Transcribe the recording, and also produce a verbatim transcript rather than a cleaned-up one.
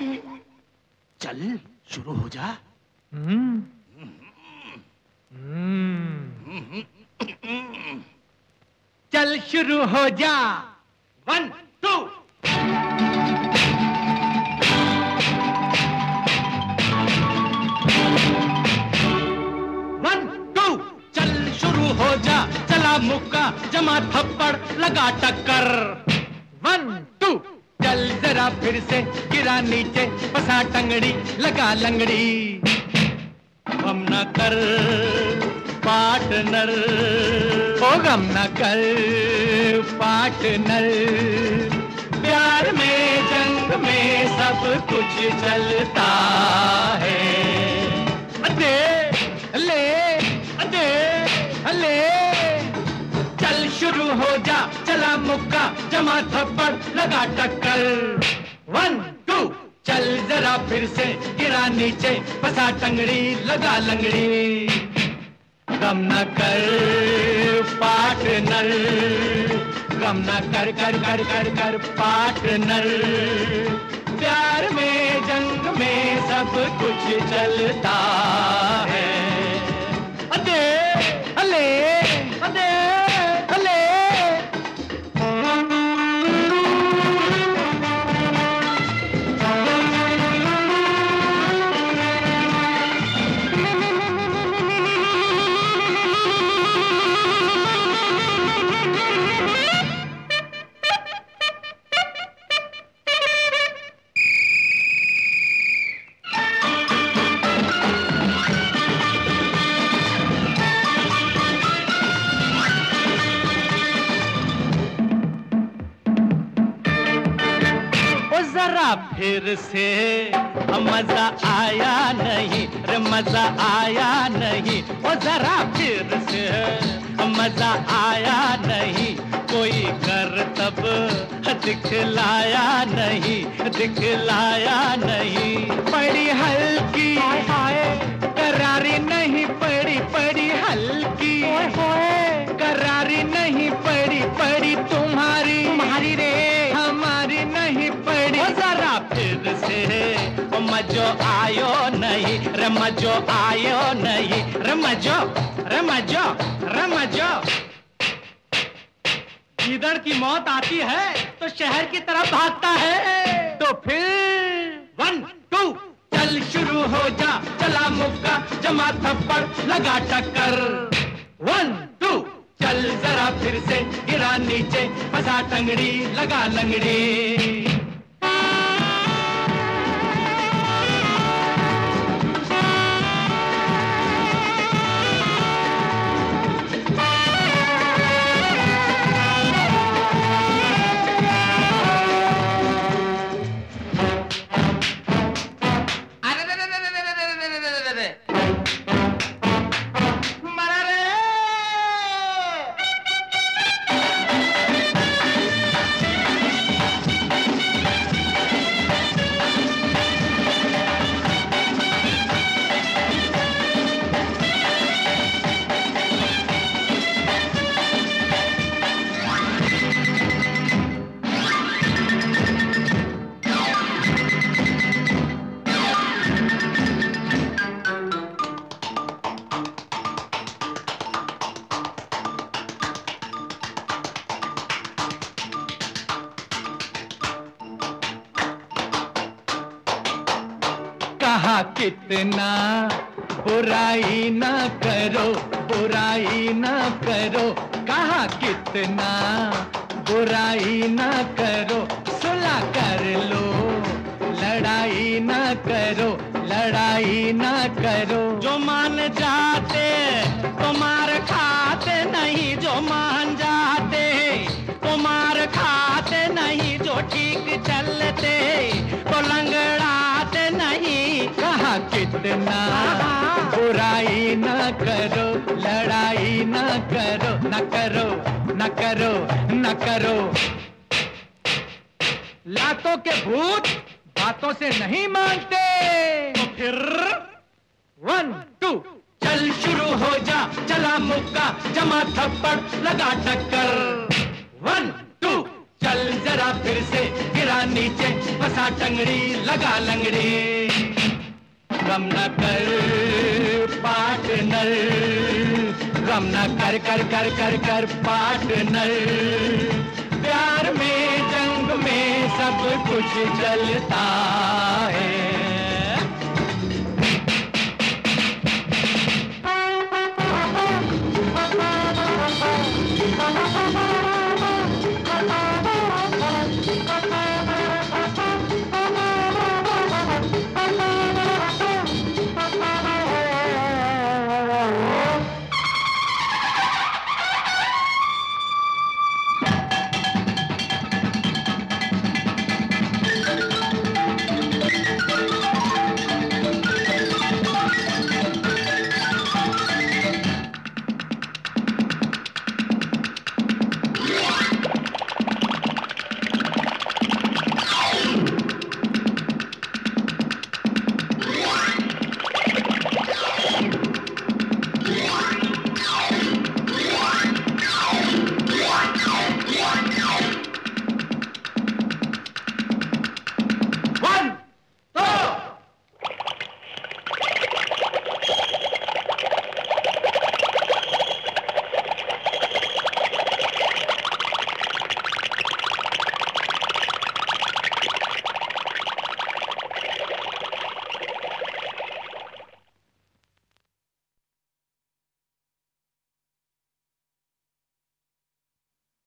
चल शुरू हो जा। चल शुरू हो जा। One two. One two. चल शुरू हो जा, चला मुक्का जमा थप्पड़ लगा टक्कर। One two. चल जरा फिर से गिरा नीचे, फंसा टंगड़ी लगा लंगड़ी। गम न कर पार्टनर, ओ गम न कर पार्टनर। प्यार में जंग में सब कुछ चलता है। दे ले दे ले। चल शुरू हो जा, चला मुक्का जमा थप्पड़ लगा टक्कर। One two. चल जरा फिर से गिरा नीचे, फंसा टंगड़ी लगा लंगड़ी। गम न कर पार्टनर, गम न कर कर कर कर कर पार्टनर। प्यार में जंग में सब कुछ चलता है। अदे अले अदे अले। फिर से मजा आया नहीं रे, मजा आया नहीं। ओ जरा फिर से मजा आया नहीं। कोई करतब दिखलाया नहीं, दिखलाया नहीं। पड़ी हल्की करारी नहीं पड़ी, पड़ी हल्की करारी नहीं पड़ी, पड़ी तुम्हारी तुम्हारी रे हमारी नहीं पड़ी। जरा फिर से मजो आयो नहीं रे, मजो आयो नहीं रे। मजो रे मजो रे मजो। गीदड़ की मौत आती है तो शहर की तरफ भागता है। तो फिर वन टू। चल शुरू हो जा, चला मुक्का जमा थप्पड़ लगा टक्कर। One two. चल जरा फिर से गिरा नीचे, फंसा टंगड़ी लगा लंगड़ी। कहा कितना बुराई न करो, बुराई न करो। कहा कितना बुराई न करो, सुलह कर लो। लड़ाई न करो, लड़ाई न करो। जो मान जाते तो मार खाते नहीं, जो मान जाते तो मार खाते नहीं। जो ठीक चलते तो लंगड़ाते नहीं। कहा कितना बुराई न करो, लड़ाई न करो। न करो न करो न करो। लातों के भूत बातों से नहीं मानते। तो फिर वन टू। चल शुरू हो जा, चला मुक्का जमा थप्पड़ लगा टक्कर। One two. चल जरा फिर से गिरा नीचे, फंसा टंगड़ी। लंगड़ी लगा लंगड़ी। गम न कर पार्टनर, गम न कर कर कर कर कर पार्टनर। प्यार में जंग में सब कुछ चलता है।